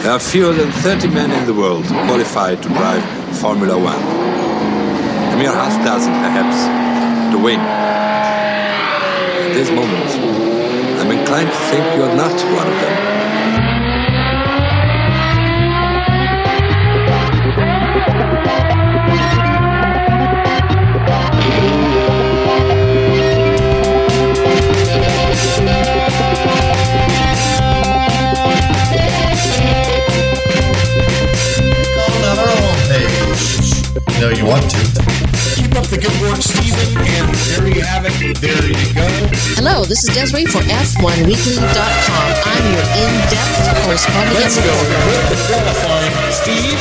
There are fewer than 30 men in the world qualified to drive Formula One. A mere half dozen, perhaps, to win. At this moment, I'm inclined to think you are not one of them. No, you want to. Keep up the good work, Stephen, and there you have it. There you go. Hello, this is Desiree for F1Weekly.com. I'm your in-depth correspondent. Let's go with the qualifying, Steve.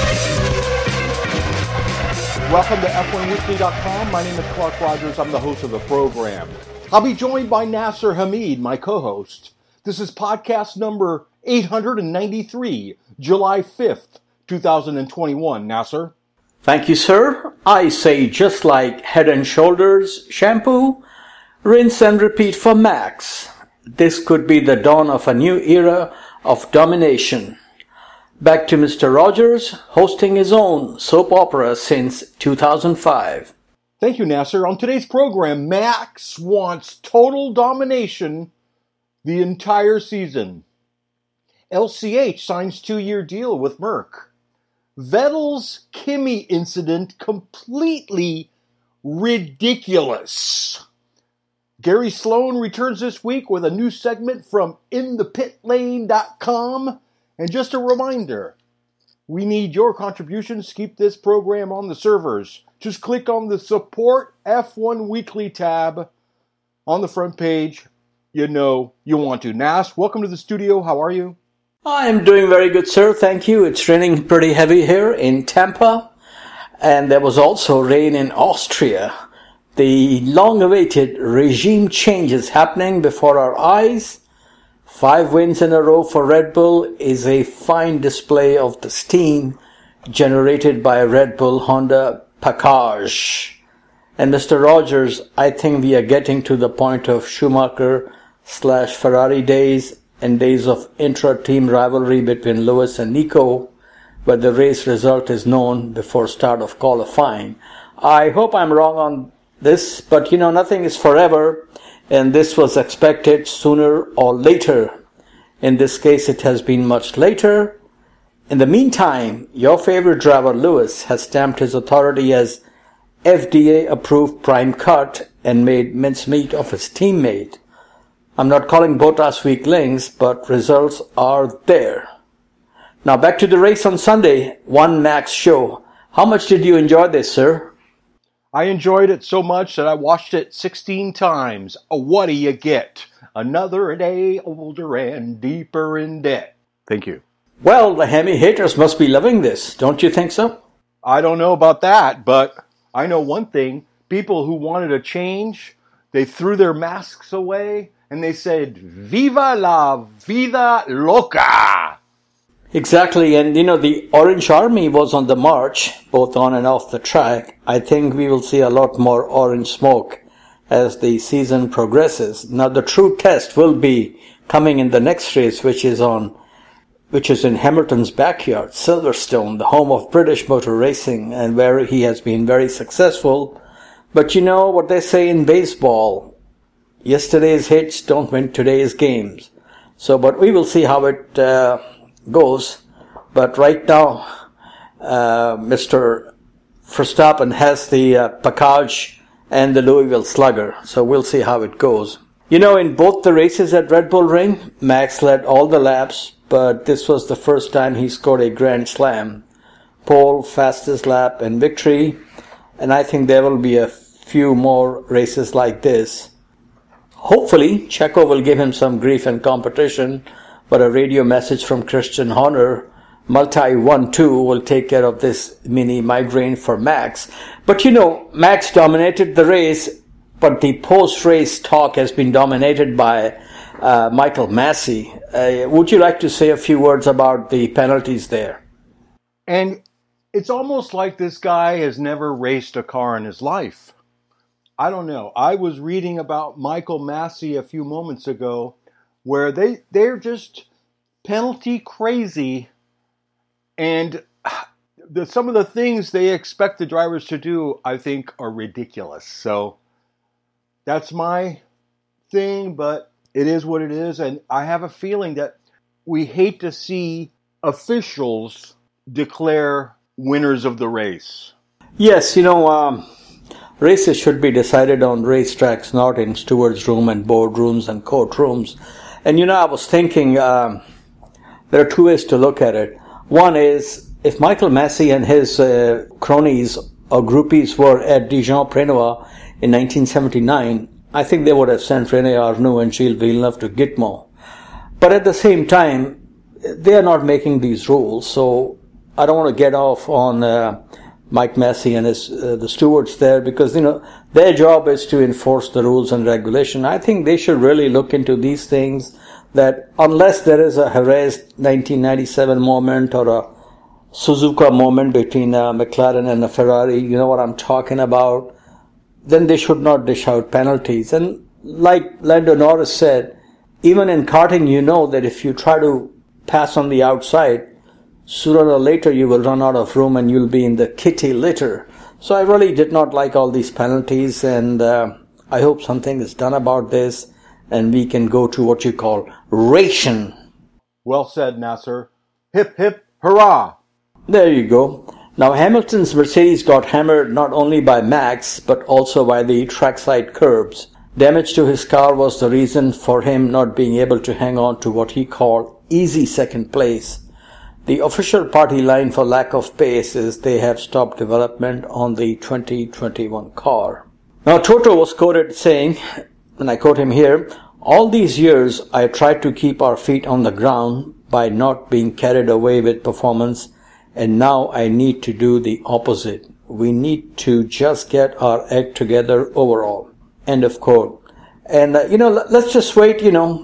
Welcome to F1Weekly.com. My name is Clark Rogers. I'm the host of the program. I'll be joined by Nasser Hamid, my co-host. This is podcast number 893, July 5th, 2021. Nasser? Thank you, sir. I say just like Head and Shoulders shampoo, rinse and repeat for Max. This could be the dawn of a new era of domination. Back to Mr. Rogers, hosting his own soap opera since 2005. Thank you, Nasser. On today's program, Max wants total domination the entire season. LCH signs 2-year deal with Merck. Vettel's Kimi incident completely ridiculous. Gary Sloan returns this week with a new segment from InThePitLane.com. And just a reminder, we need your contributions to keep this program on the servers. Just click on the Support F1 Weekly tab on the front page. You know you want to. Nas, welcome to the studio. How are you? I'm doing very good, sir. Thank you. It's raining pretty heavy here in Tampa. And there was also rain in Austria. The long-awaited regime change is happening before our eyes. 5 wins in a row for Red Bull is a fine display of the steam generated by Red Bull Honda package. And Mr. Rogers, I think we are getting to the point of Schumacher/Ferrari days and days of intra-team rivalry between Lewis and Nico, where the race result is known before start of qualifying. I hope I'm wrong on this, but nothing is forever, and this was expected sooner or later. In this case, it has been much later. In the meantime, your favorite driver, Lewis, has stamped his authority as FDA-approved prime cut and made mincemeat of his teammate. I'm not calling Bottas weak links, but results are there. Now back to the race on Sunday, one Max show. How much did you enjoy this, sir? I enjoyed it so much that I watched it 16 times. What do you get? Another day older and deeper in debt. Thank you. Well, the Hemi haters must be loving this, don't you think so? I don't know about that, but I know one thing. People who wanted a change, they threw their masks away and they said, "Viva la vida loca!" Exactly, and the Orange Army was on the march, both on and off the track. I think we will see a lot more orange smoke as the season progresses. Now the true test will be coming in the next race, which is in Hamilton's backyard, Silverstone, the home of British motor racing, and where he has been very successful. But you know what they say in baseball, yesterday's hits don't win today's games. But we will see how it goes. But right now, Mr. Verstappen has the package and the Louisville Slugger. So we'll see how it goes. In both the races at Red Bull Ring, Max led all the laps, but this was the first time he scored a Grand Slam. Pole, fastest lap, and victory. And I think there will be a few more races like this. Hopefully, Checo will give him some grief and competition, but a radio message from Christian Horner, multi-1-2, will take care of this mini migraine for Max. But Max dominated the race, but the post-race talk has been dominated by Michael Massey. Would you like to say a few words about the penalties there? And it's almost like this guy has never raced a car in his life. I don't know. I was reading about Michael Massey a few moments ago where they're just penalty crazy And some of the things they expect the drivers to do, I think, are ridiculous. So that's my thing, but it is what it is. And I have a feeling that we hate to see officials declare winners of the race. Yes, races should be decided on racetracks, not in stewards' room and boardrooms and courtrooms. And I was thinking there are two ways to look at it. One is, if Michael Massey and his cronies or groupies were at Dijon-Prenois in 1979, I think they would have sent René Arnoux and Gilles Villeneuve to Gitmo. But at the same time, they are not making these rules, so I don't want to get off on Mike Massey and the stewards there, because their job is to enforce the rules and regulation. I think they should really look into these things, that unless there is a Jerez 1997 moment or a Suzuka moment between McLaren and a Ferrari, you know what I'm talking about, then they should not dish out penalties. And like Lando Norris said, even in karting, that if you try to pass on the outside, sooner or later you will run out of room and you'll be in the kitty litter. So I really did not like all these penalties, and I hope something is done about this and we can go to what you call ration. Well said, Nasser. Hip, hip, hurrah! There you go. Now Hamilton's Mercedes got hammered not only by Max but also by the trackside curbs. Damage to his car was the reason for him not being able to hang on to what he called easy second place. The official party line for lack of pace is they have stopped development on the 2021 car. Now Toto was quoted saying, and I quote him here, "All these years I tried to keep our feet on the ground by not being carried away with performance, and now I need to do the opposite. We need to just get our act together overall." End of quote. And, let's just wait,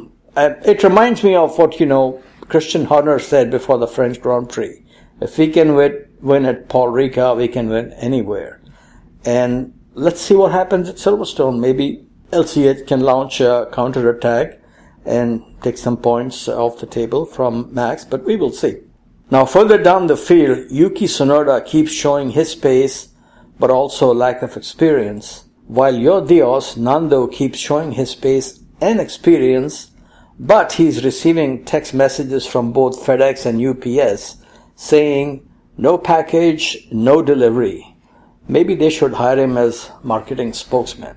it reminds me of what, Christian Horner said before the French Grand Prix. If we can win at Paul Ricard, we can win anywhere. And let's see what happens at Silverstone. Maybe LCH can launch a counter-attack and take some points off the table from Max, but we will see. Now, further down the field, Yuki Tsunoda keeps showing his pace, but also lack of experience, while Yo Dios, Nando, keeps showing his pace and experience, but he's receiving text messages from both FedEx and UPS saying, no package, no delivery. Maybe they should hire him as marketing spokesman.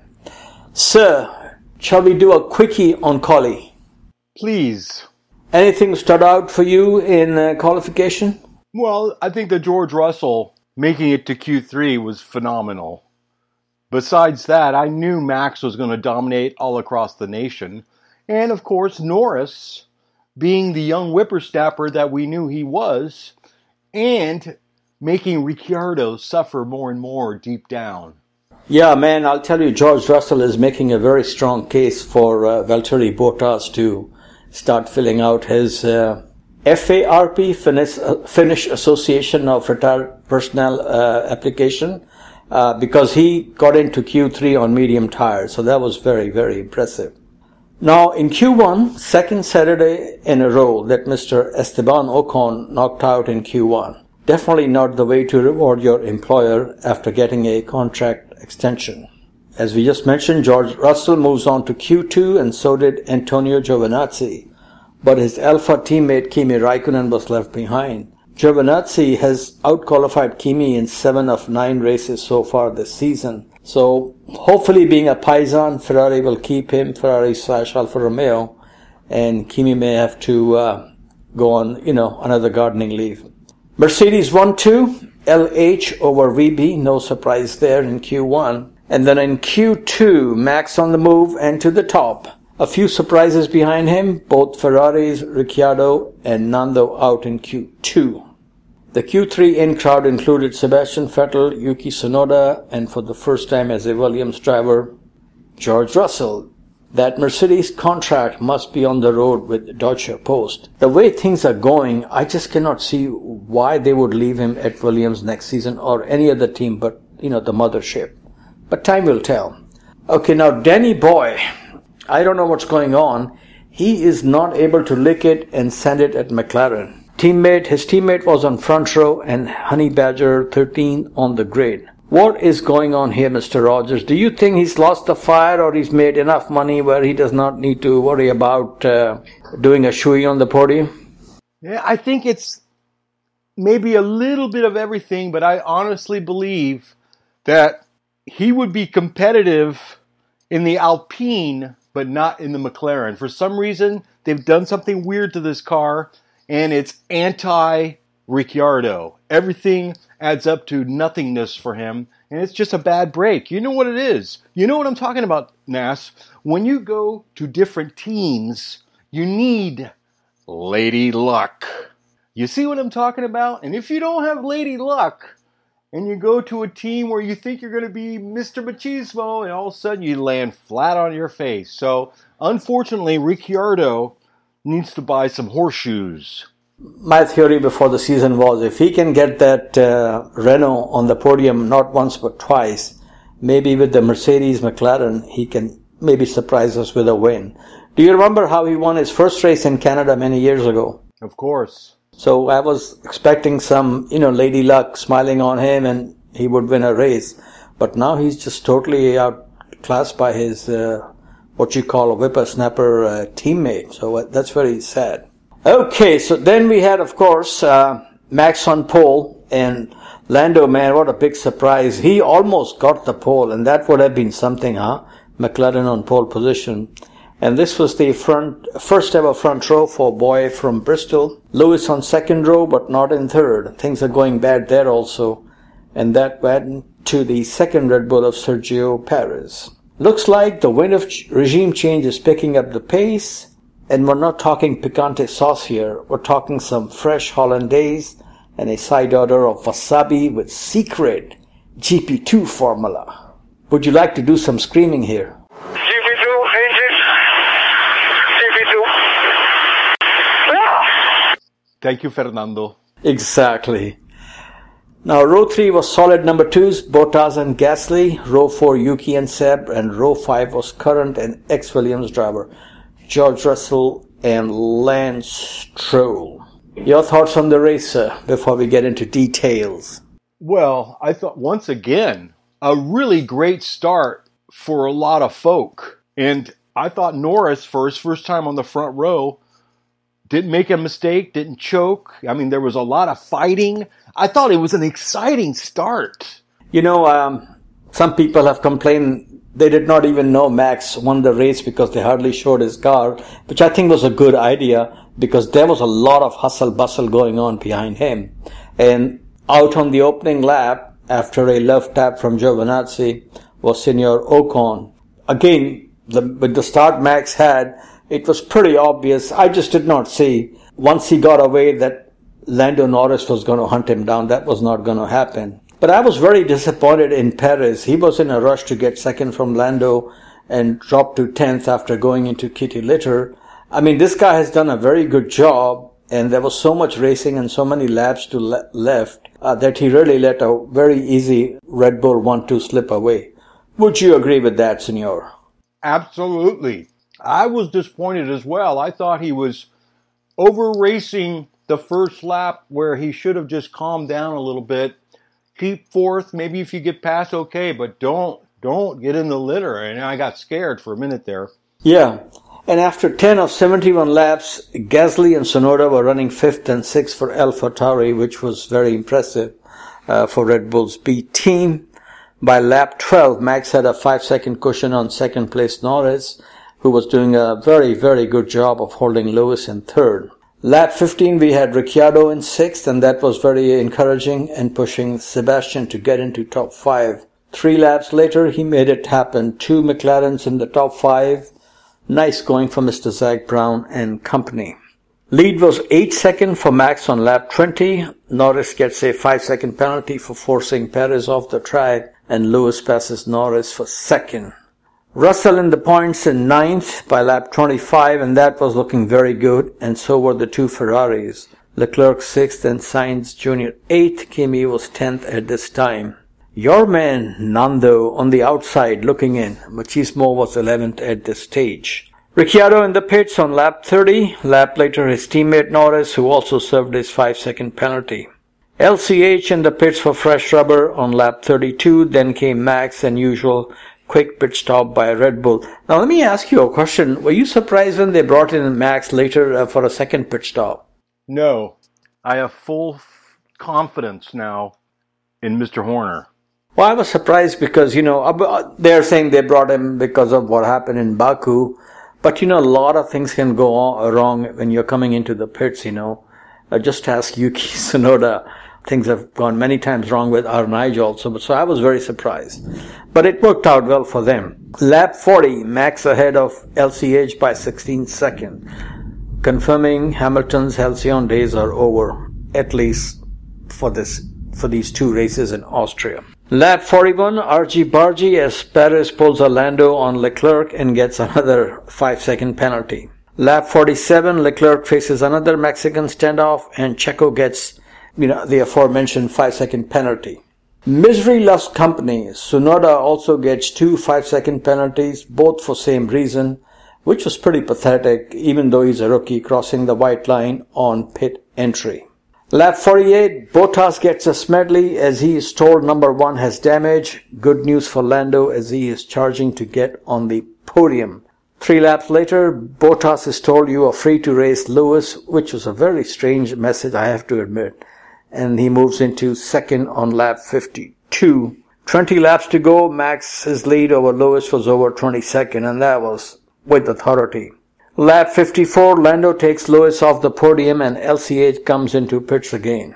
Sir, shall we do a quickie on quali? Please. Anything stood out for you in qualification? Well, I think that George Russell making it to Q3 was phenomenal. Besides that, I knew Max was going to dominate all across the nation. And, of course, Norris, being the young whippersnapper that we knew he was, and making Ricciardo suffer more and more deep down. Yeah, man, I'll tell you, George Russell is making a very strong case for Valtteri Bottas to start filling out his FARP, Finnish Association of Retired Personnel application, because he got into Q3 on medium tires. So that was very, very impressive. Now, in Q1, second Saturday in a row that Mr. Esteban Ocon knocked out in Q1. Definitely not the way to reward your employer after getting a contract extension. As we just mentioned, George Russell moves on to Q2, and so did Antonio Giovinazzi. But his Alpha teammate Kimi Raikkonen was left behind. Giovinazzi has outqualified Kimi in 7 of 9 races so far this season. So hopefully, being a Paisan, Ferrari will keep him, Ferrari/Alfa Romeo, and Kimi may have to go on, another gardening leave. Mercedes 1-2, LH over VB, no surprise there in Q1. And then in Q2, Max on the move and to the top. A few surprises behind him, both Ferraris, Ricciardo and Nando out in Q2. The Q3 in-crowd included Sebastian Vettel, Yuki Tsunoda, and for the first time as a Williams driver, George Russell. That Mercedes contract must be on the road with Deutsche Post. The way things are going, I just cannot see why they would leave him at Williams next season or any other team but, the mothership. But time will tell. Okay, now Danny Boy, I don't know what's going on. He is not able to lick it and send it at McLaren. His teammate was on front row and Honey Badger 13 on the grid. What is going on here, Mr. Rogers? Do you think he's lost the fire or he's made enough money where he does not need to worry about doing a shoey on the podium? Yeah, I think it's maybe a little bit of everything, but I honestly believe that he would be competitive in the Alpine, but not in the McLaren. For some reason, they've done something weird to this car, and it's anti-Ricciardo. Everything adds up to nothingness for him, and it's just a bad break. You know what it is. You know what I'm talking about, Nas. When you go to different teams, you need Lady Luck. You see what I'm talking about? And if you don't have Lady Luck, and you go to a team where you think you're going to be Mr. Machismo, and all of a sudden you land flat on your face. So, unfortunately, Ricciardo needs to buy some horseshoes. My theory before the season was if he can get that Renault on the podium not once but twice, maybe with the Mercedes McLaren, he can maybe surprise us with a win. Do you remember how he won his first race in Canada many years ago? Of course. So I was expecting some, Lady Luck smiling on him and he would win a race. But now he's just totally outclassed by his, what you call a whippersnapper teammate. So that's very sad. Okay, so then we had, of course, Max on pole, and Lando, man, what a big surprise. He almost got the pole, and that would have been something, huh? McLaren on pole position. And this was the first ever front row for Boy from Bristol. Lewis on second row, but not in third. Things are going bad there also. And that went to the second Red Bull of Sergio Perez. Looks like the wind of regime change is picking up the pace. And we're not talking picante sauce here. We're talking some fresh hollandaise and a side order of wasabi with secret GP2 formula. Would you like to do some screaming here? GP2, engine. GP2. Thank you, Fernando. Exactly. Now, row 3 was solid number 2s, Bottas and Gasly. Row 4, Yuki and Seb. And row 5 was current and ex-Williams driver George Russell and Lance Stroll. Your thoughts on the race, before we get into details? Well, I thought, once again, a really great start for a lot of folk. And I thought Norris, for his first time on the front row, didn't make a mistake, didn't choke. I mean, there was a lot of fighting. I thought it was an exciting start. Some people have complained they did not even know Max won the race because they hardly showed his car, which I think was a good idea because there was a lot of hustle bustle going on behind him. And out on the opening lap, after a love tap from Giovinazzi, was Senor Ocon. Again, with the start Max had, it was pretty obvious. I just did not see, once he got away, that Lando Norris was going to hunt him down. That was not going to happen. But I was very disappointed in Perez. He was in a rush to get second from Lando and dropped to 10th after going into kitty litter. I mean, this guy has done a very good job, and there was so much racing and so many laps to left that he really let a very easy Red Bull 1-2 slip away. Would you agree with that, Senor? Absolutely. I was disappointed as well. I thought he was over-racing the first lap where he should have just calmed down a little bit. Keep fourth, maybe if you get past, okay, but don't get in the litter. And I got scared for a minute there. Yeah, and after 10 of 71 laps, Gasly and Tsunoda were running 5th and 6th for AlphaTauri, which was very impressive for Red Bull's B team. By lap 12, Max had a 5-second cushion on second place Norris, who was doing a very, very good job of holding Lewis in third. Lap 15, we had Ricciardo in 6th, and that was very encouraging and pushing Sebastian to get into top 5. 3 laps later, he made it happen. 2 McLarens in the top 5. Nice going for Mr. Zach Brown and company. Lead was 8 seconds for Max on lap 20. Norris gets a 5-second penalty for forcing Perez off the track, and Lewis passes Norris for second. Russell in the points in 9th by lap 25, and that was looking very good, and so were the 2 Ferraris. Leclerc 6th and Sainz Jr. 8th. Kimi was 10th at this time. Your man Nando on the outside looking in. Machismo was 11th at this stage. Ricciardo in the pits on lap 30. Lap later, his teammate Norris, who also served his 5-second penalty. LCH in the pits for fresh rubber on lap 32. Then came Max and usual quick pit stop by Red Bull. Now let me ask you a question. Were you surprised when they brought in Max later for a second pit stop? No. I have full confidence now in Mr. Horner. Well, I was surprised because, they're saying they brought him because of what happened in Baku. But, a lot of things can go wrong when you're coming into the pits, Just ask Yuki Tsunoda. Things have gone many times wrong with Arnaij also. So I was very surprised. But it worked out well for them. Lap 40, Max ahead of LCH by 16 seconds. Confirming Hamilton's halcyon days are over, at least for these two races in Austria. Lap 41, Argy-bargy as Perez pulls a Lando on Leclerc and gets another 5-second penalty. Lap 47, Leclerc faces another Mexican standoff and Checo gets, the aforementioned 5-second penalty. Misery loves company. Tsunoda also gets 2 5-second penalties, both for same reason, which was pretty pathetic, even though he's a rookie crossing the white line on pit entry. Lap 48, Bottas gets a Smedley as he is told number 1 has damage. Good news for Lando as he is charging to get on the podium. 3 laps later, Bottas is told you are free to race Lewis, which was a very strange message, I have to admit. And he moves into second on lap 52. 20 laps to go, Max's lead over Lewis was over 22nd, and that was with authority. Lap 54, Lando takes Lewis off the podium and LCH comes into pits again.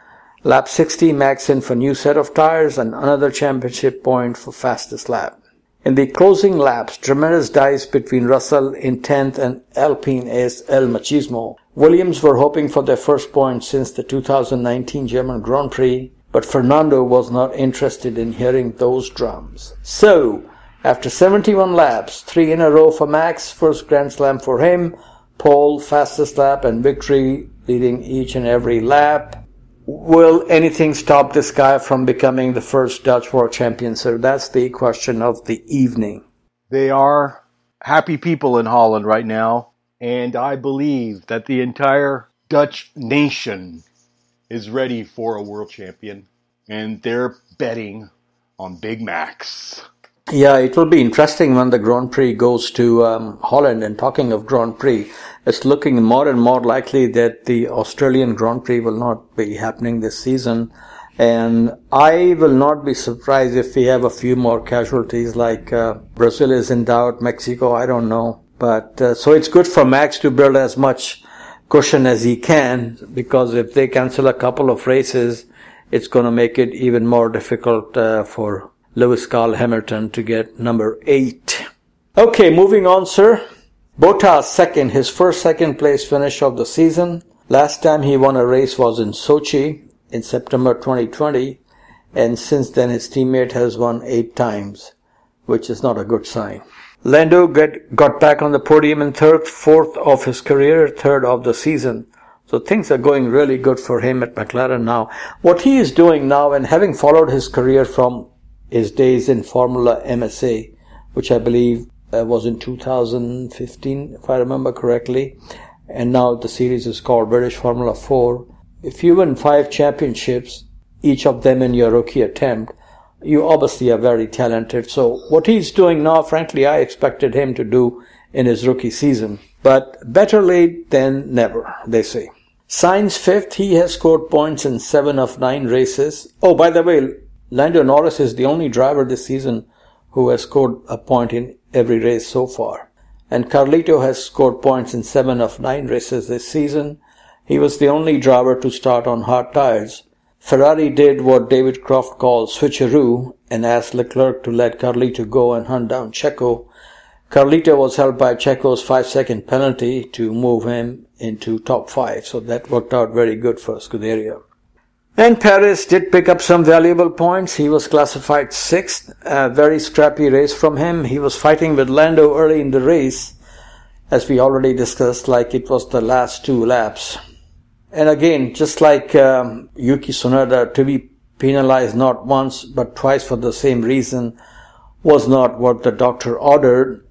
Lap 60, Max in for new set of tires and another championship point for fastest lap. In the closing laps, tremendous dives between Russell in 10th and Alpine ace El Machismo. Williams were hoping for their first point since the 2019 German Grand Prix, but Fernando was not interested in hearing those drums. So, after 71 laps, 3 in a row for Max, first Grand Slam for him, pole, fastest lap and victory leading each and every lap. Will anything stop this guy from becoming the first Dutch world champion, sir? That's the question of the evening. They are happy people in Holland right now, and I believe that the entire Dutch nation is ready for a world champion, and they're betting on Big Max. Yeah, it will be interesting when the Grand Prix goes to Holland. And talking of Grand Prix, it's looking more and more likely that the Australian Grand Prix will not be happening this season. And I will not be surprised if we have a few more casualties, like Brazil is in doubt, Mexico, I don't know. But so it's good for Max to build as much cushion as he can, because if they cancel a couple of races, it's going to make it even more difficult for Lewis Carl Hamilton to get number 8. Okay, moving on, sir. Bottas second, his first second place finish of the season. Last time he won a race was in Sochi in September 2020, and since then his teammate has won 8 times, which is not a good sign. Lando got back on the podium in third, 4th of his career, 3rd of the season. So things are going really good for him at McLaren now. What he is doing now, and having followed his career from his days in Formula MSA, which I believe was in 2015, if I remember correctly, and now the series is called British Formula 4. If you win 5 championships, each of them in your rookie attempt, you obviously are very talented. So what he's doing now, frankly, I expected him to do in his rookie season. But better late than never, they say. Sainz 5th, he has scored points in 7 of 9 races. Oh, by the way, Lando Norris is the only driver this season who has scored a point in every race so far. And Carlito has scored points in 7 of 9 races this season. He was the only driver to start on hard tires. Ferrari did what David Croft calls switcheroo and asked Leclerc to let Carlito go and hunt down Checo. Carlito was held by Checo's 5-second penalty to move him into top 5, so that worked out very good for Scuderia. And Perez did pick up some valuable points. He was classified 6th, a very scrappy race from him. He was fighting with Lando early in the race, as we already discussed, like it was the last 2 laps. And again, just like Yuki Tsunoda, to be penalized not once but twice for the same reason was not what the doctor ordered.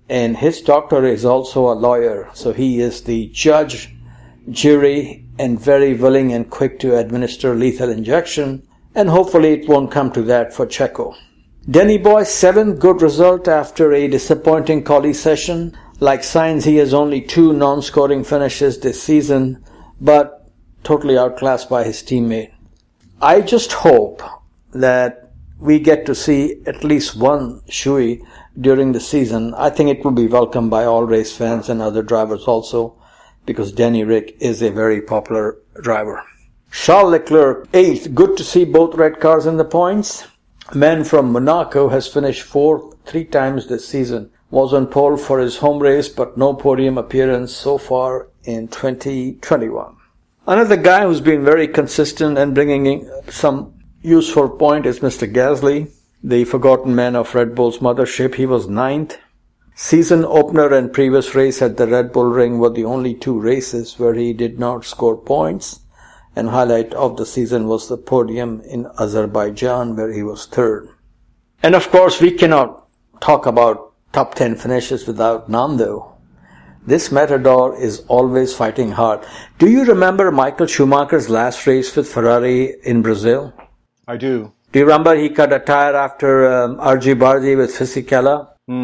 and his doctor is also a lawyer, so he is the judge, jury, and very willing and quick to administer lethal injection, and hopefully it won't come to that for Checo. Denny Boy, 7th good result after a disappointing quali session. Like Sainz, he has only 2 non-scoring finishes this season, but totally outclassed by his teammate. I just hope that we get to see at least one Shui during the season. I think it will be welcomed by all race fans and other drivers also, because Danny Rick is a very popular driver. Charles Leclerc, 8th. Good to see both red cars in the points. Man from Monaco has finished 4th 3 times this season. Was on pole for his home race, but no podium appearance so far in 2021. Another guy who's been very consistent and bringing in some useful point is Mr. Gasly, the forgotten man of Red Bull's mothership. He was 9th. Season opener and previous race at the Red Bull Ring were the only 2 races where he did not score points. And highlight of the season was the podium in Azerbaijan, where he was 3rd. And of course, we cannot talk about top 10 finishes without Nando. This matador is always fighting hard. Do you remember Michael Schumacher's last race with Ferrari in Brazil? I do. Do you remember he cut a tire after RG Bardi with Fisichella?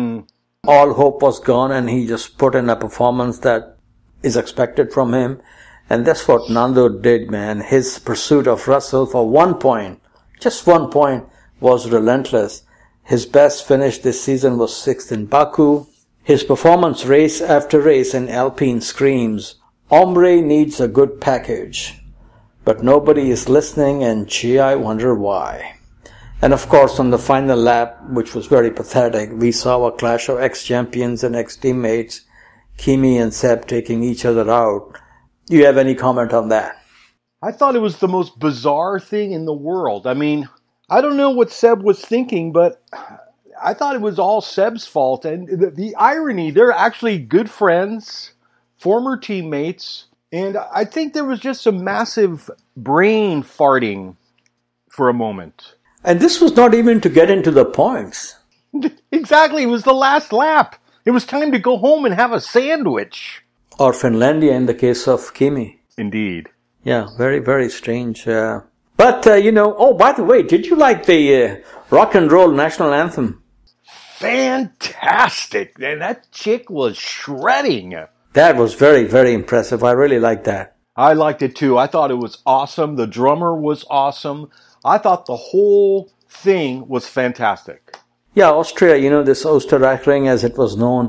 All hope was gone, and he just put in a performance that is expected from him. And that's what Nando did, man. His pursuit of Russell for 1 point, just 1 point, was relentless. His best finish this season was 6th in Baku. His performance race after race in Alpine screams, "Hombre needs a good package." But nobody is listening, and gee, I wonder why. And of course, on the final lap, which was very pathetic, we saw a clash of ex-champions and ex-teammates, Kimi and Seb taking each other out. Do you have any comment on that? I thought it was the most bizarre thing in the world. I mean, I don't know what Seb was thinking, but I thought it was all Seb's fault. And the irony, they're actually good friends, former teammates, and I think there was just some massive brain farting for a moment. And this was not even to get into the points. Exactly, it was the last lap. It was time to go home and have a sandwich. Or Finlandia in the case of Kimi. Indeed. Yeah, very, very strange. But, oh, by the way, did you like the rock and roll national anthem? Fantastic. And that chick was shredding. That was very, very impressive. I really liked that. I liked it too. I thought it was awesome. The drummer was awesome. I thought the whole thing was fantastic. Yeah, Austria, this Österreichring as it was known,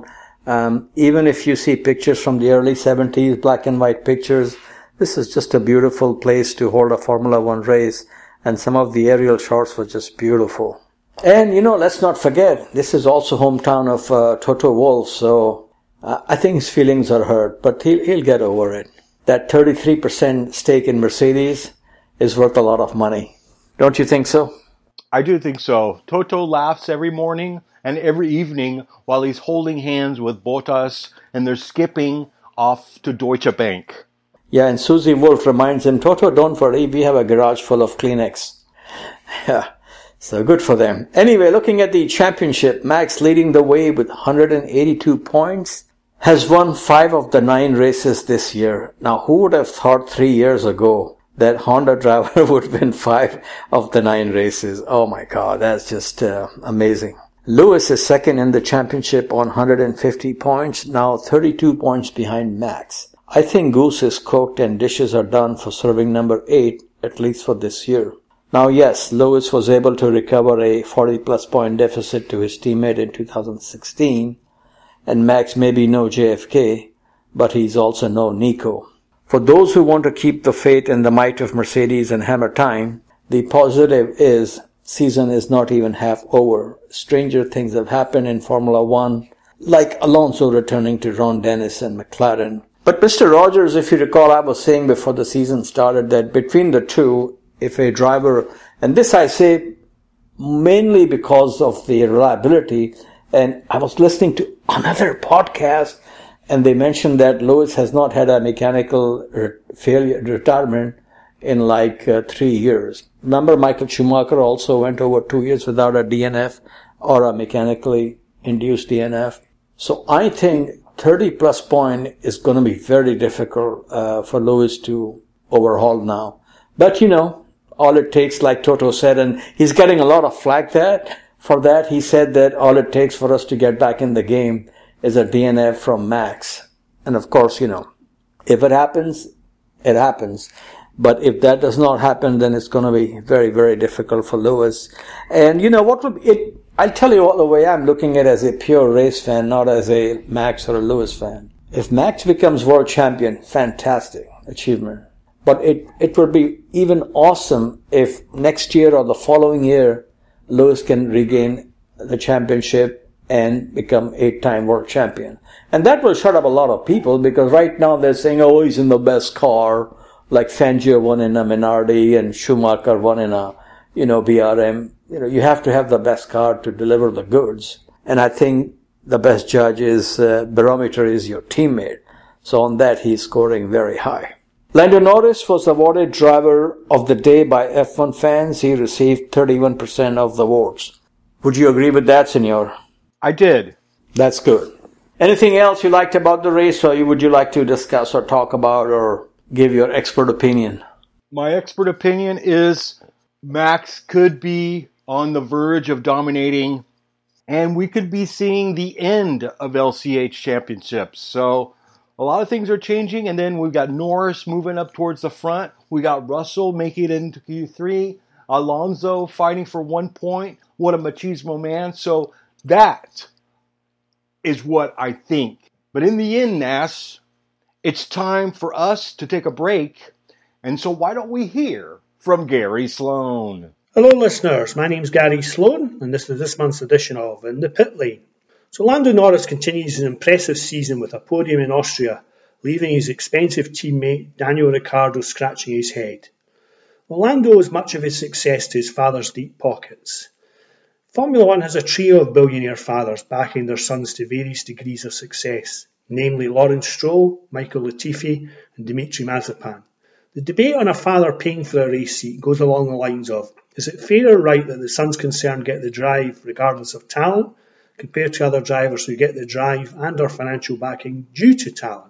even if you see pictures from the early 70s, black and white pictures, this is just a beautiful place to hold a Formula One race, and some of the aerial shots were just beautiful. And, let's not forget, this is also hometown of Toto Wolff, so I think his feelings are hurt, but he'll get over it. That 33% stake in Mercedes is worth a lot of money. Don't you think so? I do think so. Toto laughs every morning and every evening while he's holding hands with Bottas and they're skipping off to Deutsche Bank. Yeah, and Susie Wolff reminds him, Toto, don't worry, we have a garage full of Kleenex. Yeah, so good for them. Anyway, looking at the championship, Max leading the way with 182 points, has won 5 of the 9 races this year. Now, who would have thought 3 years ago that Honda driver would win 5 of the 9 races? Oh my God, that's just amazing. Lewis is second in the championship on 150 points, now 32 points behind Max. I think Goose is cooked and dishes are done for serving number 8, at least for this year. Now yes, Lewis was able to recover a 40-plus point deficit to his teammate in 2016, and Max may be no JFK, but he's also no Nico. For those who want to keep the faith and the might of Mercedes and hammer time, the positive is season is not even half over. Stranger things have happened in Formula One, like Alonso returning to Ron Dennis and McLaren. But Mr. Rogers, if you recall, I was saying before the season started that between the two, if a driver, and this I say mainly because of the reliability, and I was listening to another podcast and they mentioned that Lewis has not had a mechanical retirement in like 3 years. Remember, Michael Schumacher also went over 2 years without a DNF or a mechanically induced DNF. So I think 30 plus point is going to be very difficult for Lewis to overhaul now. But all it takes, like Toto said, and he's getting a lot of flack for that. He said that all it takes for us to get back in the game is a DNF from Max. And of course, if it happens, it happens. But if that does not happen, then it's going to be very, very difficult for Lewis. And I'll tell you all the way I'm looking at it as a pure race fan, not as a Max or a Lewis fan. If Max becomes world champion, fantastic achievement. But it would be even awesome if next year or the following year, Lewis can regain the championship and become 8-time world champion. And that will shut up a lot of people, because right now they're saying, oh, he's in the best car, like Fangio won in a Minardi and Schumacher won in a, BRM. You have to have the best car to deliver the goods. And I think the best judge barometer is your teammate. So on that, he's scoring very high. Lando Norris was awarded Driver of the Day by F1 fans. He received 31% of the votes. Would you agree with that, Senor? I did. That's good. Anything else you liked about the race, or would you like to discuss or talk about or give your expert opinion? My expert opinion is Max could be on the verge of dominating, and we could be seeing the end of LCH championships. So a lot of things are changing, and then we've got Norris moving up towards the front. We got Russell making it into Q3. Alonso fighting for 1 point. What a machismo man. So that is what I think. But in the end, Nas, it's time for us to take a break. And so why don't we hear from Gary Sloan? Hello listeners, my name's Gary Sloan, and this is this month's edition of In the Pit Lane. So Lando Norris continues an impressive season with a podium in Austria, leaving his expensive teammate Daniel Ricciardo scratching his head. Well, Lando owes much of his success to his father's deep pockets. Formula One has a trio of billionaire fathers backing their sons to various degrees of success, namely Lawrence Stroll, Michael Latifi and Dimitri Mazepin. The debate on a father paying for a race seat goes along the lines of, is it fair or right that the sons concerned get the drive regardless of talent, compared to other drivers who get the drive and or financial backing due to talent?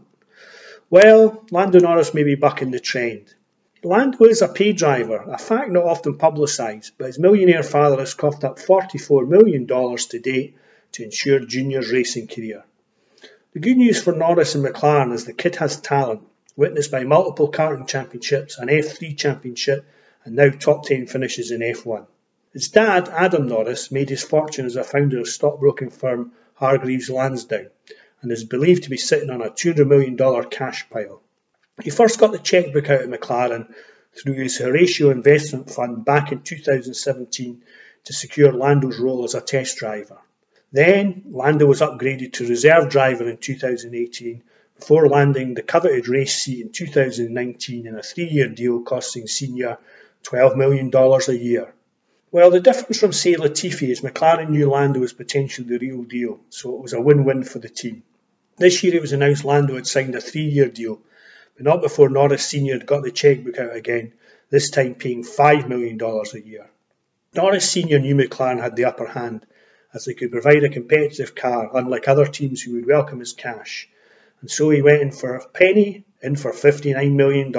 Well, Lando Norris may be bucking the trend. Lando is a pay driver, a fact not often publicised, but his millionaire father has coughed up $44 million to date to ensure Junior's racing career. The good news for Norris and McLaren is the kid has talent, witnessed by multiple karting championships, an F3 championship, and now top 10 finishes in F1. His dad, Adam Norris, made his fortune as a founder of stockbroking firm Hargreaves Lansdown, and is believed to be sitting on a $200 million cash pile. He first got the chequebook out of McLaren through his Horatio investment fund back in 2017 to secure Lando's role as a test driver. Then, Lando was upgraded to reserve driver in 2018, before landing the coveted race seat in 2019 in a 3-year deal costing Senior $12 million a year. Well, the difference from, say, Latifi is McLaren knew Lando was potentially the real deal, so it was a win-win for the team. This year it was announced Lando had signed a 3-year deal, but not before Norris Senior had got the chequebook out again, this time paying $5 million a year. Norris Senior knew McLaren had the upper hand, as they could provide a competitive car, unlike other teams who would welcome his cash, and so he went in for a penny, in for $59 million.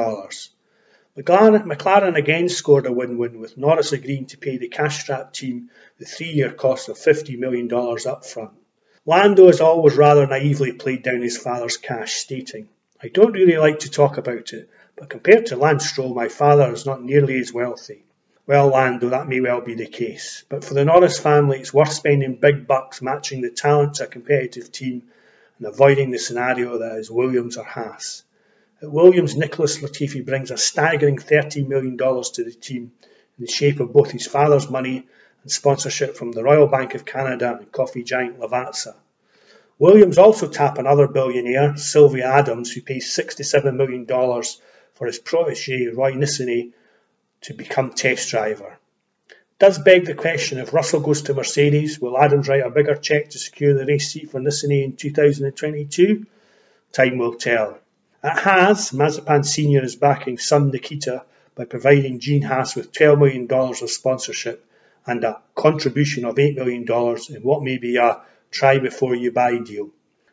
McLaren again scored a win-win, with Norris agreeing to pay the cash-strapped team the 3-year cost of $50 million up front. Lando has always rather naively played down his father's cash, stating, "I don't really like to talk about it, but compared to Lance Stroll, my father is not nearly as wealthy." Well, Lando, that may well be the case, but for the Norris family it's worth spending big bucks matching the talent to a competitive team and avoiding the scenario that is Williams or Haas. At Williams, Nicholas Latifi brings a staggering $13 million to the team in the shape of both his father's money and sponsorship from the Royal Bank of Canada and coffee giant Lavazza. Williams also tap another billionaire, Sylvia Adams, who pays $67 million for his protege, Roy Nissany, to become test driver. It does beg the question, if Russell goes to Mercedes, will Adams write a bigger cheque to secure the race seat for Nissany in 2022? Time will tell. At Haas, Mazepin Sr. is backing son Nikita by providing Gene Haas with $12 million of sponsorship and a contribution of $8 million in what may be a try-before-you-buy deal.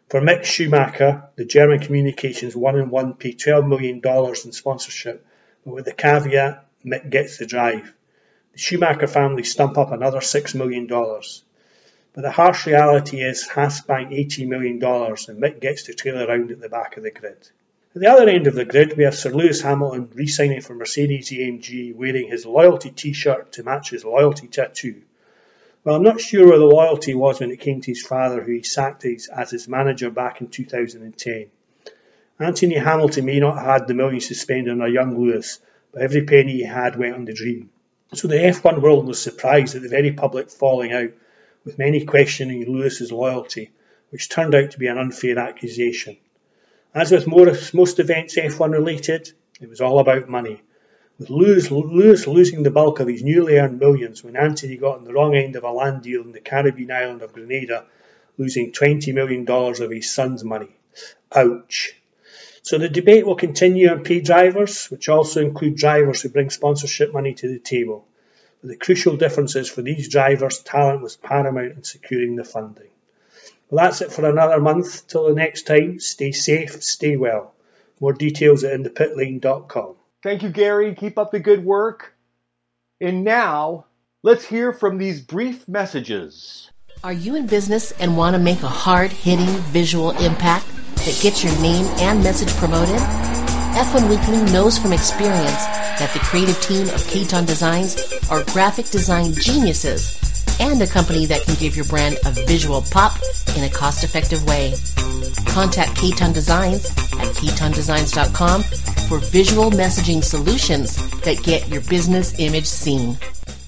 For Mick Schumacher, the German Communications 1&1 paid $12 million in sponsorship, but with the caveat, Mick gets the drive. The Schumacher family stump up another $6 million. But the harsh reality is Haas banked $18 million and Mick gets to trail around at the back of the grid. At the other end of the grid, we have Sir Lewis Hamilton re-signing for Mercedes-AMG wearing his loyalty t-shirt to match his loyalty tattoo. Well, I'm not sure where the loyalty was when it came to his father, who he sacked as his manager back in 2010. Anthony Hamilton may not have had the millions to spend on a young Lewis, but every penny he had went on the dream. So the F1 world was surprised at the very public falling out, with many questioning Lewis's loyalty, which turned out to be an unfair accusation. As with most events F1 related, it was all about money, with Lewis losing the bulk of his newly earned millions when Anthony got on the wrong end of a land deal in the Caribbean island of Grenada, losing $20 million of his son's money. Ouch. So the debate will continue on paid drivers, which also include drivers who bring sponsorship money to the table. But the crucial difference is for these drivers, talent was paramount in securing the funding. Well, that's it for another month. Till the next time, stay safe, stay well. More details at inthepitlane.com. Thank you, Gary. Keep up the good work. And now, let's hear from these brief messages. Are you in business and want to make a hard-hitting visual impact that gets your name and message promoted? F1 Weekly knows from experience that the creative team of Katon Designs are graphic design geniuses and a company that can give your brand a visual pop in a cost-effective way. Contact Katon Designs at katondesigns.com for visual messaging solutions that get your business image seen.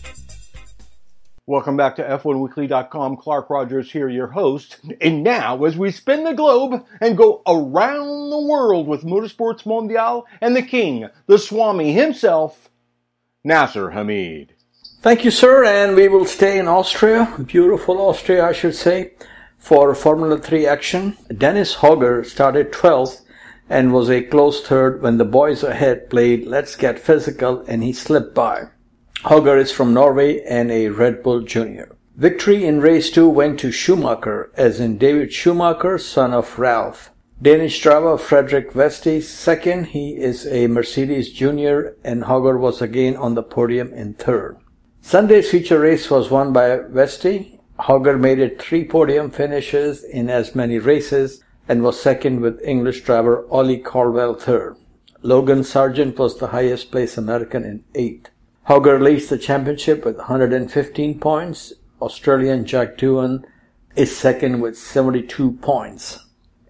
Welcome back to F1Weekly.com. Clark Rogers here, your host. And now, as we spin the globe and go around the world with Motorsports Mondial and the king, the Swami himself, Nasser Hamid. Thank you, sir, and we will stay in Austria, beautiful Austria, I should say, for Formula 3 action. Dennis Hogger started 12th and was a close third when the boys ahead played Let's Get Physical, and he slipped by. Hogger is from Norway and a Red Bull Junior. Victory in race 2 went to Schumacher, as in David Schumacher, son of Ralph. Danish driver Frederick Vesti, second. He is a Mercedes Junior, and Hogger was again on the podium in third. Sunday's feature race was won by Vesti. Hogger made it 3 podium finishes in as many races and was second, with English driver Ollie Caldwell third. Logan Sargent was the highest placed American in 8th. Hogger leads the championship with 115 points. Australian Jack Doohan is second with 72 points.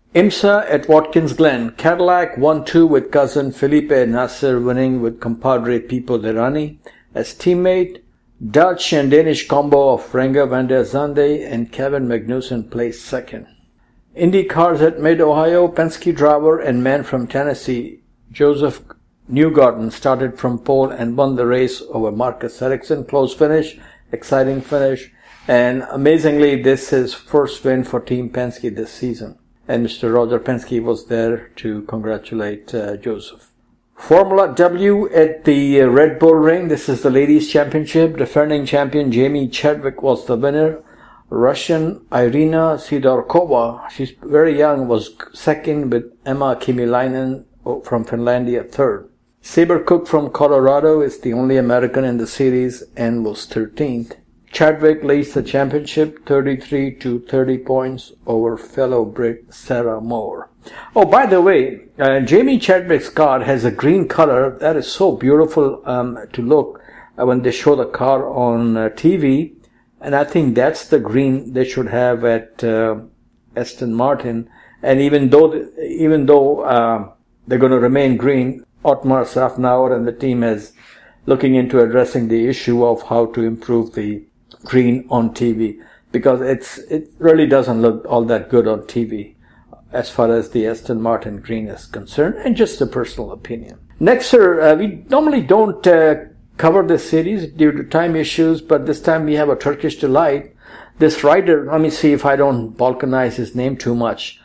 IMSA at Watkins Glen. Cadillac 1-2 with cousin Felipe Nasser winning with compadre Pipo Derani as teammate. Dutch and Danish combo of Renger van der Zande and Kevin Magnussen placed second. Indy cars at Mid-Ohio. Penske driver and man from Tennessee, Joseph Newgarden, started from pole and won the race over Marcus Ericsson. Close finish, exciting finish, and amazingly this is first win for Team Penske this season. And Mr. Roger Penske was there to congratulate Joseph. Formula W at the Red Bull Ring. This is the ladies' championship. Defending champion Jamie Chadwick was the winner. Russian Irina Sidorkova, she's very young, was second, with Emma Kimilainen from Finlandia third. Saber Cook from Colorado is the only American in the series and was 13th. Chadwick leads the championship 33 to 30 points over fellow Brit Sarah Moore. Oh, by the way, Jamie Chadwick's car has a green color that is so beautiful to look when they show the car on TV, and I think that's the green they should have at Aston Martin. And even though they're going to remain green, Otmar Szafnauer and the team is looking into addressing the issue of how to improve the green on TV, because it really doesn't look all that good on TV as far as the Aston Martin green is concerned, and just a personal opinion. Next, sir, we normally don't cover this series due to time issues, but this time we have a Turkish delight. This rider, let me see if I don't balkanize his name too much,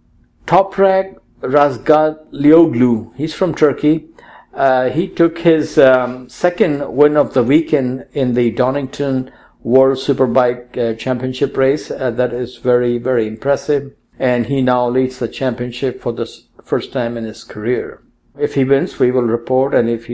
Toprak Razgatlioglu. He's from Turkey. He took his second win of the weekend in the Donington World Superbike Championship race. That is very, very impressive. and he now leads the championship for the first time in his career. If he wins, we will report, and if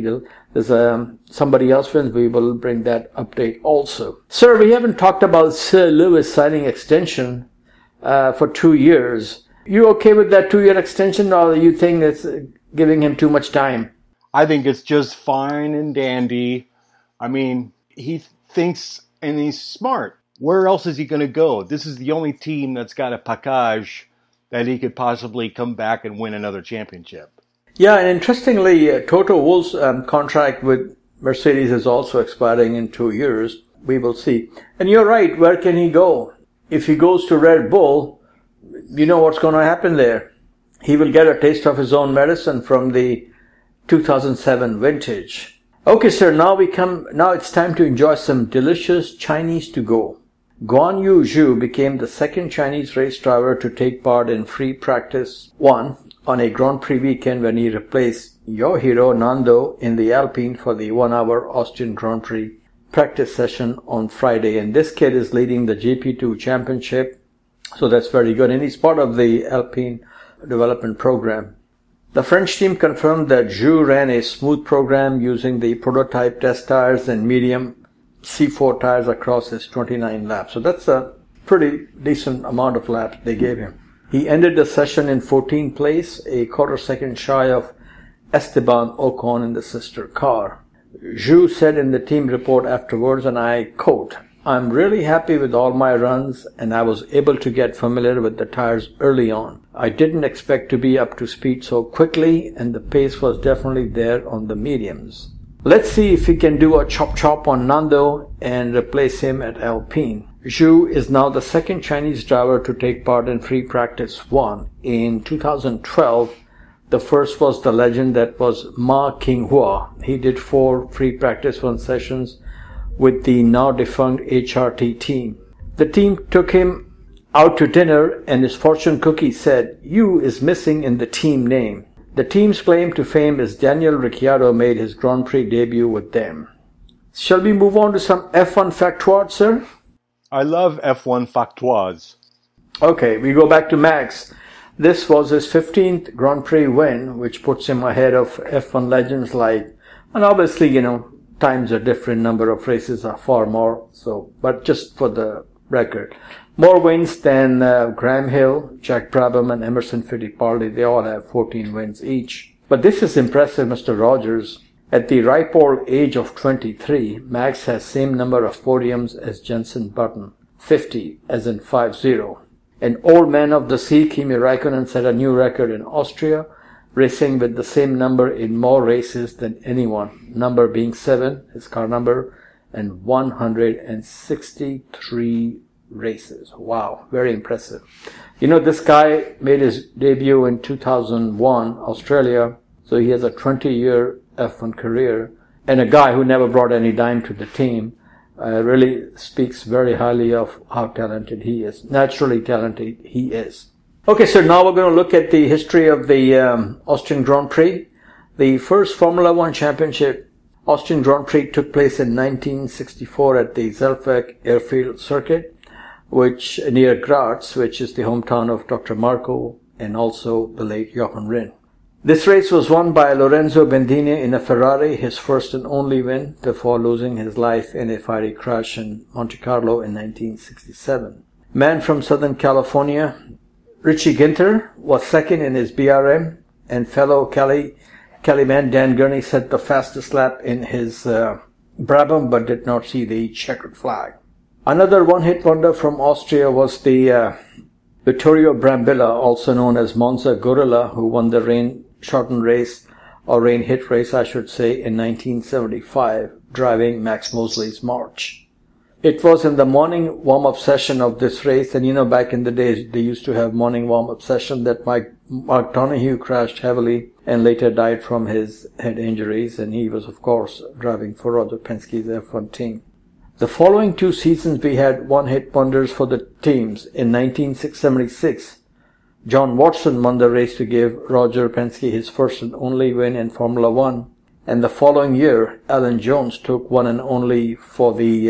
somebody else wins, we will bring that update also. Sir, we haven't talked about Sir Lewis signing extension for 2 years. You okay with that 2-year extension, or you think it's giving him too much time? I think it's just fine and dandy. I mean, he thinks and he's smart. Where else is he going to go? This is the only team that's got a package that he could possibly come back and win another championship. Yeah, and interestingly, Toto Wolff's contract with Mercedes is also expiring in 2 years. We will see. And you're right, where can he go? If he goes to Red Bull, you know what's going to happen there. He will get a taste of his own medicine from the 2007 vintage. Okay, sir, now it's time to enjoy some delicious Chinese to go. Guan Yu Zhu became the second Chinese race driver to take part in Free Practice 1 on a Grand Prix weekend when he replaced your hero Nando in the Alpine for the 1-hour Austrian Grand Prix practice session on Friday. And this kid is leading the GP2 championship, so that's very good. And he's part of the Alpine development program. The French team confirmed that Zhu ran a smooth program using the prototype test tires and medium C4 tires across his 29 laps. So that's a pretty decent amount of laps they gave him. He ended the session in 14th place, a quarter second shy of Esteban Ocon in the sister car. Zhu said in the team report afterwards, and I quote, "I'm really happy with all my runs, and I was able to get familiar with the tires early on. I didn't expect to be up to speed so quickly, and the pace was definitely there on the mediums." Let's see if we can do a chop-chop on Nando and replace him at Alpine. Zhu is now the second Chinese driver to take part in Free Practice 1. In 2012, the first was the legend that was Ma Qinghua. He did 4 Free Practice 1 sessions with the now defunct HRT team. The team took him out to dinner, and his fortune cookie said, "Yu is missing in the team name." The team's claim to fame is Daniel Ricciardo made his Grand Prix debut with them. Shall we move on to some F1 factoids, sir? I love F1 factoids. Okay, we go back to Max. This was his 15th Grand Prix win, which puts him ahead of F1 legends like, and obviously, times are different, number of races are far more, but just for the record. More wins than Graham Hill, Jack Brabham, and Emerson Fittipaldi. They all have 14 wins each. But this is impressive, Mr. Rogers. At the ripe old age of 23, Max has same number of podiums as Jenson Button, 50, as in 50. An old man of the sea, Kimi Raikkonen, set a new record in Austria, racing with the same number in more races than anyone, number being 7, his car number, and 163 races. Wow, very impressive. This guy made his debut in 2001, Australia, so he has a 20-year F1 career, and a guy who never brought any dime to the team. Really speaks very highly of how talented he is. Naturally talented he is. Okay, so now we're going to look at the history of the Austrian Grand Prix. The first Formula One championship Austrian Grand Prix took place in 1964 at the Zeltweg Airfield Circuit, which near Graz, which is the hometown of Dr. Marco and also the late Jochen Rindt. This race was won by Lorenzo Bandini in a Ferrari, his first and only win, before losing his life in a fiery crash in Monte Carlo in 1967. Man from Southern California, Richie Ginter, was second in his BRM, and fellow Cali man Dan Gurney set the fastest lap in his Brabham, but did not see the checkered flag. Another one-hit wonder from Austria was the Vittorio Brambilla, also known as Monza Gorilla, who won the rain-shortened race, or rain-hit race, I should say, in 1975, driving Max Mosley's March. It was in the morning warm-up session of this race, and back in the days, they used to have morning warm-up session, that Mark Donohue crashed heavily and later died from his head injuries, and he was, of course, driving for Roger Penske's F1 team. The following 2 seasons, we had one-hit wonders for the teams. In 1976, John Watson won the race to give Roger Penske his first and only win in Formula One. And the following year, Alan Jones took one and only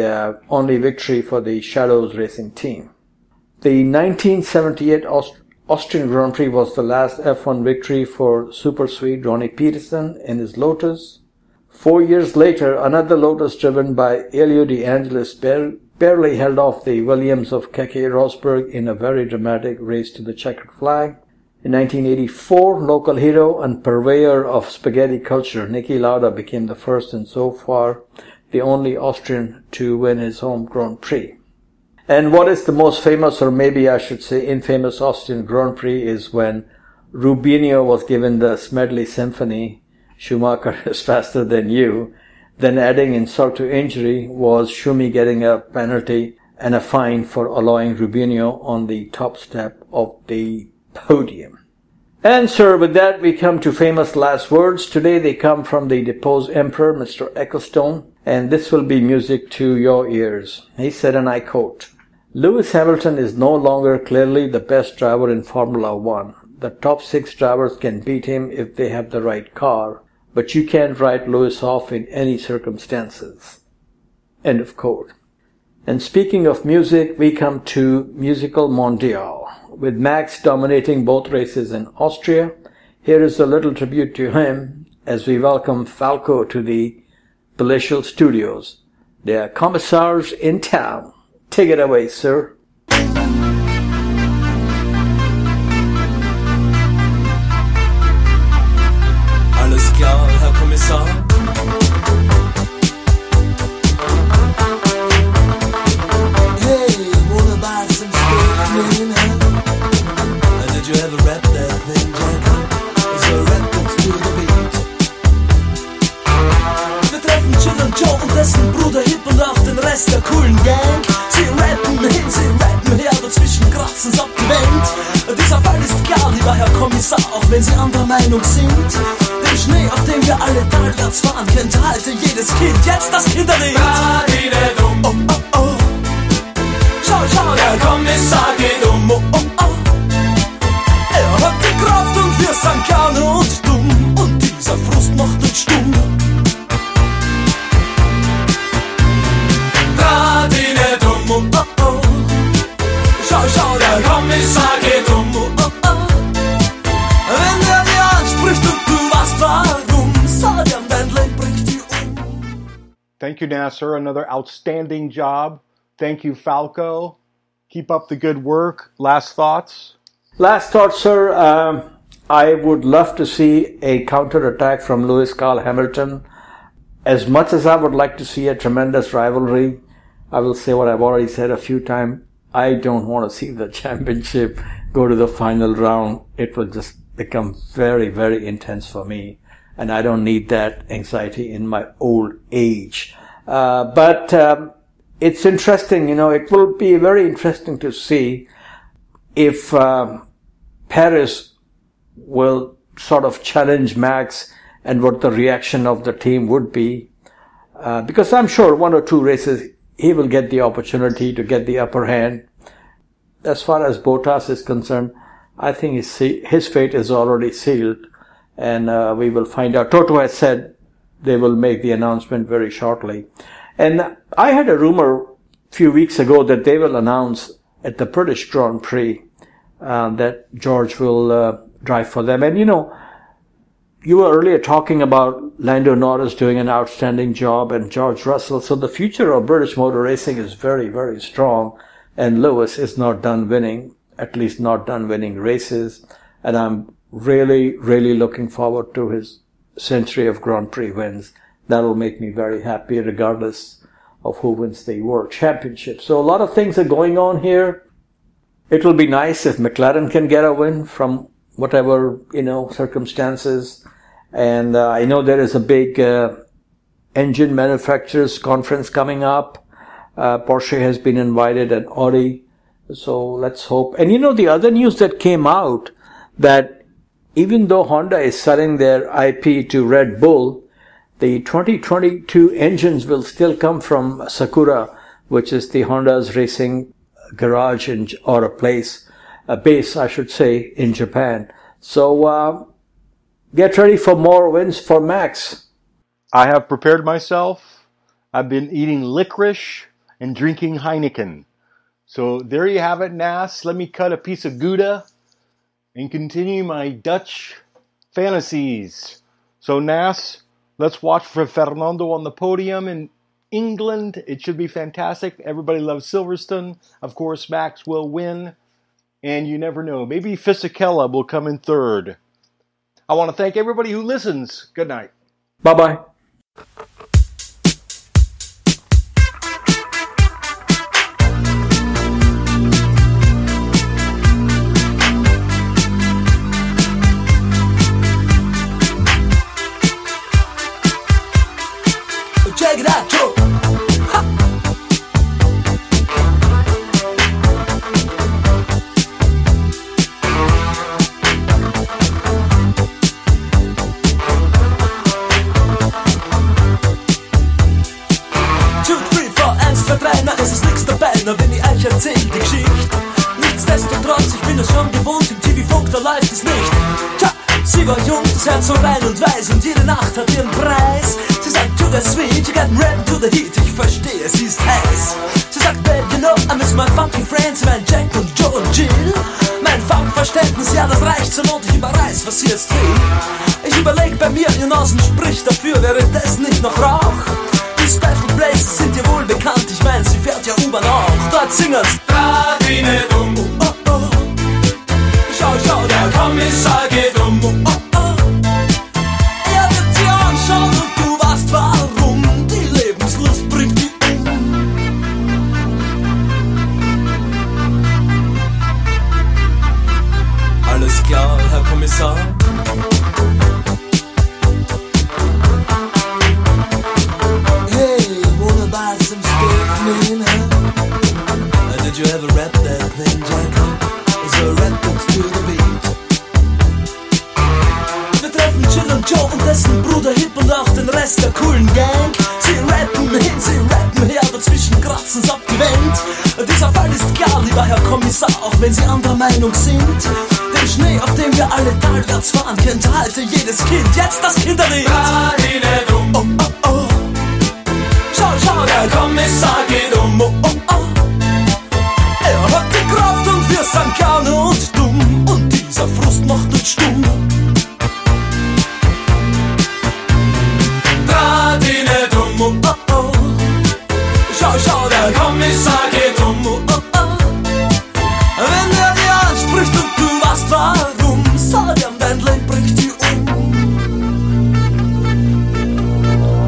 victory for the Shadows Racing team. The 1978 Austrian Grand Prix was the last F1 victory for Super Swede Ronnie Peterson in his Lotus. 4 years later, another Lotus driven by Elio De Angelis barely held off the Williams of Keke Rosberg in a very dramatic race to the checkered flag. In 1984, local hero and purveyor of spaghetti culture, Niki Lauda became the first and so far the only Austrian to win his home Grand Prix. And what is the most famous, or maybe I should say infamous Austrian Grand Prix is when Rubinho was given the Smedley Symphony, Schumacher is faster than you. Then adding insult to injury was Schumi getting a penalty and a fine for allowing Rubinho on the top step of the podium. And sir, with that we come to famous last words. Today they come from the deposed emperor, Mr. Ecclestone, and this will be music to your ears. He said, and I quote, "Lewis Hamilton is no longer clearly the best driver in Formula One. The top 6 drivers can beat him if they have the right car, but you can't write Lewis off in any circumstances." End of quote. And speaking of music, we come to Musical Mondial. With Max dominating both races in Austria, here is a little tribute to him as we welcome Falco to the palatial studios. Der Kommissar's in town. Take it away, sir. Alles klar, Herr Kommissar. Hey, what about some stuff, man? Did you ever rap that thing, Jack? So rap it to the beat. Wir treffen Chill und Joe und dessen Bruder Hip und auch den Rest der coolen Gang. Sie rappen hin, sie rappen her, dazwischen kratzen's ab die Wand. Dieser Fall ist klar, lieber Herr Kommissar, auch wenn Sie anderer Meinung sind. Den Schnee, auf dem wir alle talwärts fahren, kennt halte jedes Kind jetzt das Kinderlied. Oh, oh, oh. Schau, schau, der Kommissar geht um. Oh, oh, oh. Er hat die Kraft und wir sind gerne und dumm. Und dieser Frust macht uns stumm. Draht ihn nicht um. Oh, oh, oh. Schau, schau, der Kommissar geht um. Oh, oh, oh. Wenn er dir anspricht und du weißt warum, sag ihm, dein Leben bringt dich um. Thank you, Nasser. Another outstanding job. Thank you, Falco. Keep up the good work. Last thoughts? Last thought, sir. I would love to see a counter-attack from Lewis Carl Hamilton. As much as I would like to see a tremendous rivalry, I will say what I've already said a few times. I don't want to see the championship go to the final round. It will just become very, very intense for me. And I don't need that anxiety in my old age. But it's interesting, it will be very interesting to see if Paris will sort of challenge Max and what the reaction of the team would be. Because I'm sure 1 or 2 races he will get the opportunity to get the upper hand. As far as Bottas is concerned, I think his fate is already sealed, and we will find out. Toto has said they will make the announcement very shortly. And I had a rumor a few weeks ago that they will announce at the British Grand Prix that George will drive for them. And you were earlier talking about Lando Norris doing an outstanding job and George Russell. So the future of British motor racing is very, very strong. And Lewis is not done winning, at least not done winning races. And I'm really, really looking forward to his century of Grand Prix wins. That'll make me very happy regardless of who wins the World Championship. So a lot of things are going on here. It will be nice if McLaren can get a win from whatever, circumstances. And I know there is a big engine manufacturers conference coming up. Porsche has been invited and Audi. So let's hope. And the other news that came out, that even though Honda is selling their IP to Red Bull, the 2022 engines will still come from Sakura, which is the Honda's racing garage or a base, I should say, in Japan. So get ready for more wins for Max. I have prepared myself. I've been eating licorice and drinking Heineken. So there you have it, Nas. Let me cut a piece of Gouda and continue my Dutch fantasies. So, Nas, let's watch for Fernando on the podium in England. It should be fantastic. Everybody loves Silverstone. Of course, Max will win. And you never know. Maybe Fisichella will come in third. I want to thank everybody who listens. Good night. Bye-bye. Check it out, Joe. Ha. 2, 3, 4, 1, 2, 3, na es ist nix dabei, na wenn ich euch erzähl die Geschichte. Nichtsdestotrotz, ich bin es schon gewohnt, im TV-Funk, da läuft es nicht. Tja, sie war jung, das Herz so rein und weiß und jede Nacht hat ihren Preis. Sie sagt, to the sweet, you got red to the heat, ich verstehe, sie ist heiß. Sie sagt, babe, you know, I miss my funky friends, mein Jack und Joe und Jill. Mein Funkverständnis, ja, das reicht zur Not, ich überreiß, was sie jetzt will. Ich überleg bei mir, ihr Nasen spricht dafür, wäre das nicht noch Rauch? Die Special Places sind dir wohl bekannt, ich mein, sie fährt ja U-Bahn auch. Dort singen's Radine dumm, oh, oh, oh. Schau, schau, der Kommissar geht um, oh, oh, oh. Er wird sie anschauen und du weißt warum. Die Lebenslust bringt die um. Alles klar, Herr Kommissar? Did you ever rap that thing, Jack? So rap it to the beat. Wir treffen Jill und Joe und dessen Bruder Hip und auch den Rest der coolen Gang. Sie rappen hin, sie rappen her, dazwischen kratzen's ab die Wand. Dieser Fall ist klar, lieber Herr Kommissar, auch wenn Sie anderer Meinung sind. Den Schnee, auf dem wir alle talwärts fahren, kennt heute jedes Kind. Jetzt das Kinderlied. Oh, oh, oh. Schau, schau, der Kommissar geht um, oh, oh, oh. Er hat die Kraft und wir sind gerne und dumm. Und dieser Frust macht uns stumm. Radine dumm, oh, oh, oh. Schau, schau, der Kommissar geht um, oh, oh, oh. Wenn er dir anspricht und du weißt warum, sag ihm, dein Leben bringt die um.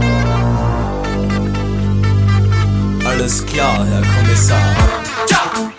Alles klar, Herr Kommissar. Ciao!